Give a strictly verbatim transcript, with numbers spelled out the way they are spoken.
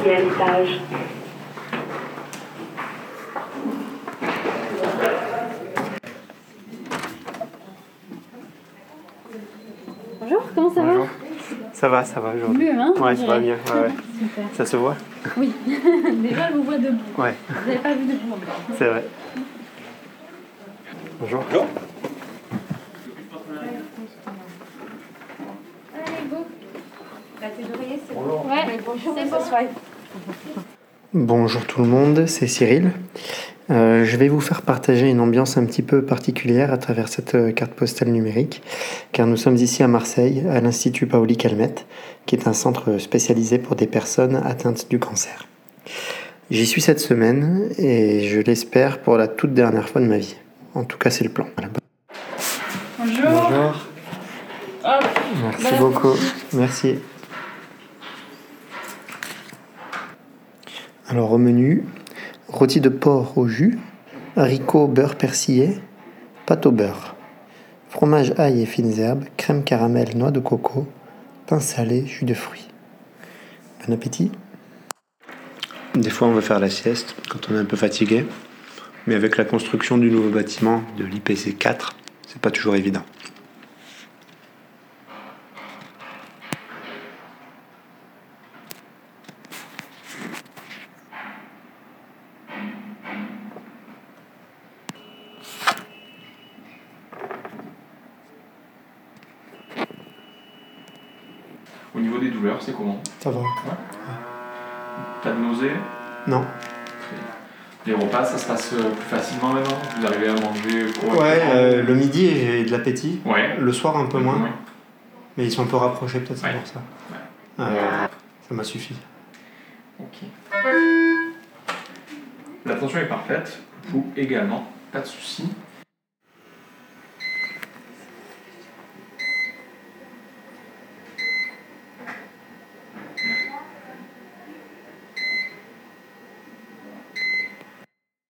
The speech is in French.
quatrième étage. Bonjour, comment ça Bonjour. va? Ça va, ça va aujourd'hui. Mieux, hein? Ouais, ça va bien. Ouais, ouais. Super. Ça se voit? Oui. Déjà, je vous vois debout. Ouais. Vous n'avez pas vu debout encore. C'est vrai. Bonjour. Bonjour. Allez, go. La tête d'oreiller, c'est Bonjour. bon. Ouais, bonjour, c'est bon. Bonjour tout le monde, c'est Cyril. Euh, je vais vous faire partager une ambiance un petit peu particulière à travers cette euh, carte postale numérique, car nous sommes ici à Marseille, à l'Institut Paoli Calmette, qui est un centre spécialisé pour des personnes atteintes du cancer. J'y suis cette semaine et je l'espère pour la toute dernière fois de ma vie. En tout cas, c'est le plan. Voilà. Bonjour. Bonjour. Hop. Merci Voilà. beaucoup. Merci. Alors au menu, rôti de porc au jus, haricots beurre persillé, pâte au beurre, fromage ail et fines herbes, crème caramel, noix de coco, pain salé, jus de fruits. Bon appétit. Des fois on veut faire la sieste quand on est un peu fatigué, mais avec la construction du nouveau bâtiment de l'I P C quatre, c'est pas toujours évident. Au niveau des douleurs, c'est comment? Ça va. Pas de nausées? Non. Les repas, ça se passe euh, plus facilement maintenant? Vous arrivez à manger correctement? Ouais, euh, le midi j'ai de l'appétit, Ouais. le soir un peu moins, Ouais. mais ils sont un peu rapprochés peut-être, c'est Ouais. pour ça. Ouais. Euh, ça m'a suffi. Ok. La tension est parfaite, vous également, pas de soucis.